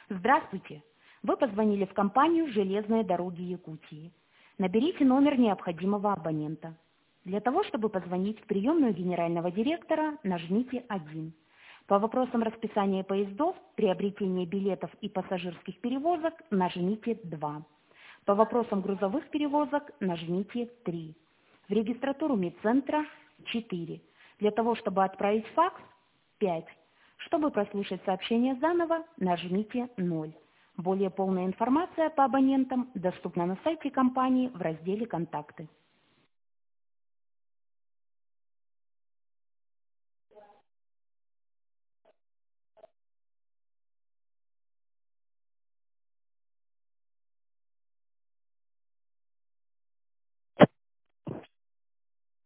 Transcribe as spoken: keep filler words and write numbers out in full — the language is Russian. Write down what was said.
Здравствуйте! Вы позвонили в компанию «Железные дороги Якутии». Наберите номер необходимого абонента. Для того, чтобы позвонить в приемную генерального директора, нажмите один. По вопросам расписания поездов, приобретения билетов и пассажирских перевозок нажмите два. По вопросам грузовых перевозок нажмите три. В регистратуру медцентра четыре. Для того, чтобы отправить факс пять. Чтобы прослушать сообщение заново, нажмите ноль. Более полная информация по абонентам доступна на сайте компании в разделе «Контакты».